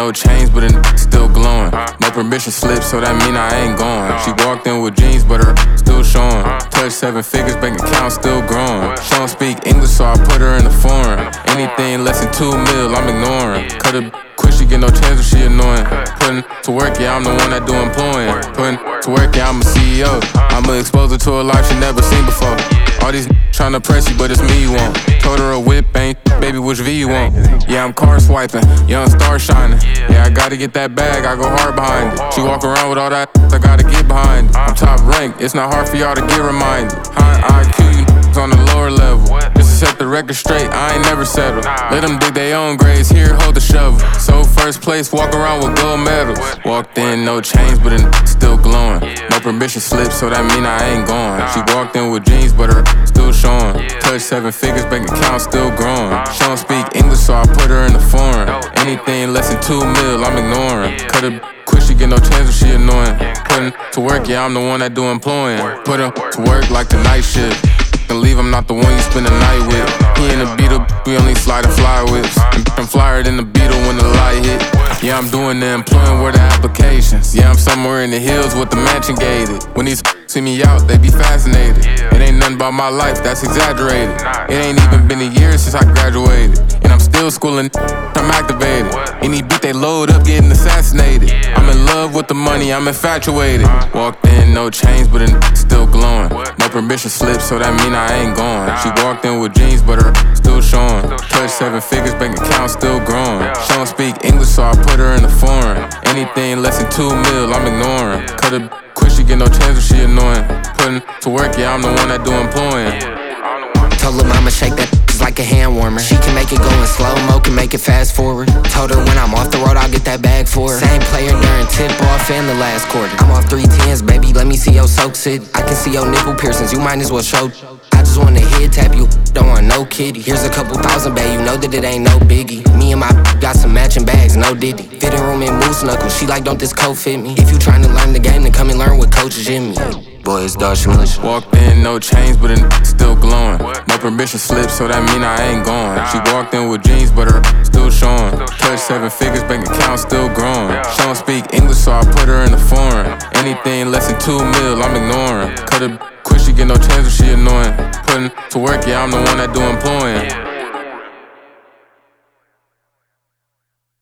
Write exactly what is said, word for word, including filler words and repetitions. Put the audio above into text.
no chains, but a still glowing. No permission slip, so that mean I ain't going. She walked in with jeans, but her still showing. Touch seven figures, bank account still growing. She don't speak English, so I put her in the foreign. Anything less than two mil, I'm ignoring. Cut her quick, she get no chance when she annoying. Putting to work, yeah, I'm the one that do employing. Putting to work, yeah, I'm a C E O. I'ma expose her to a life she never seen before. All these tryna press you, but it's me you want. Told her a whip ain't, baby, which V you want? Yeah, I'm car swiping, young star shining. Yeah, I gotta get that bag, I go hard behind it. She walk around with all that, I gotta get behind it. I'm top ranked, it's not hard for y'all to get reminded. High I Q, you on the lower level. Just to set the record straight, I ain't never settled. Let them dig their own graves, here, hold the shovel. So first place, walk around with gold medals. Walked in, no chains, but a still glowing. No permission slip, so that mean I ain't going. She walked in with jeans, but her still showing. Touch seven figures, bank account still growing. She don't speak English, so I put her in the foreign. Anything less than two mil, I'm ignoring. Cut her quick, she get no chance when she annoying. Putting to work, yeah, I'm the one that do employing. Put her to work like the night shift. And leave, I'm not the one you spend the night with. He in the Beetle, we only slide and fly whips. And I'm flyer than the Beetle when the light hit. Yeah, I'm doing the employing where the applications. Yeah, I'm somewhere in the hills with the mansion gated. When these see me out, they be fascinated. It ain't nothing about my life, that's exaggerated. It ain't even been a year since I graduated. And I'm still schooling, I'm activated. Any beat they load up, getting assassinated. I'm in love with the money, I'm infatuated. Walked in, no chains, but a still glowing. No permission slip, so that mean I ain't going. She walked in with jeans, but her still showing. Touch seven figures, bank account still growing. She don't speak English, so I put her in the foreign. Anything less than two mil, I'm ignoring. Cut her quick, she get no chance when she annoying. Putting to work, yeah, I'm the one that do employing. Told her mama shake that like a hand warmer. She can make it go in slow-mo, can make it fast forward. Told her when I'm off the road, I'll get that bag for her. Same player during tip-off and the last quarter. I'm off three tens, baby, let me see your soaks it. I can see your nipple piercings, you might as well show. I just wanna head tap you, don't want no kitty. Here's a couple thousand, babe, you know that it ain't no biggie. Me and my got some matching bags, no diddy. Fitting room in moose knuckles, she like, don't this coat fit me? If you tryna learn the game, then come and learn with Coach Jimmy. Boy, it's Dutch English. Walked in, no chains, but a still glowing. No permission slip, so that mean I ain't going. She walked in with jeans, but her still showing. Touch seven figures, bank account still growing. She don't speak English, so I put her in the foreign. Anything less than two mil, I'm ignoring. Cut her quick, she get no chance when she annoying. Putting to work, yeah, I'm the one that do employing.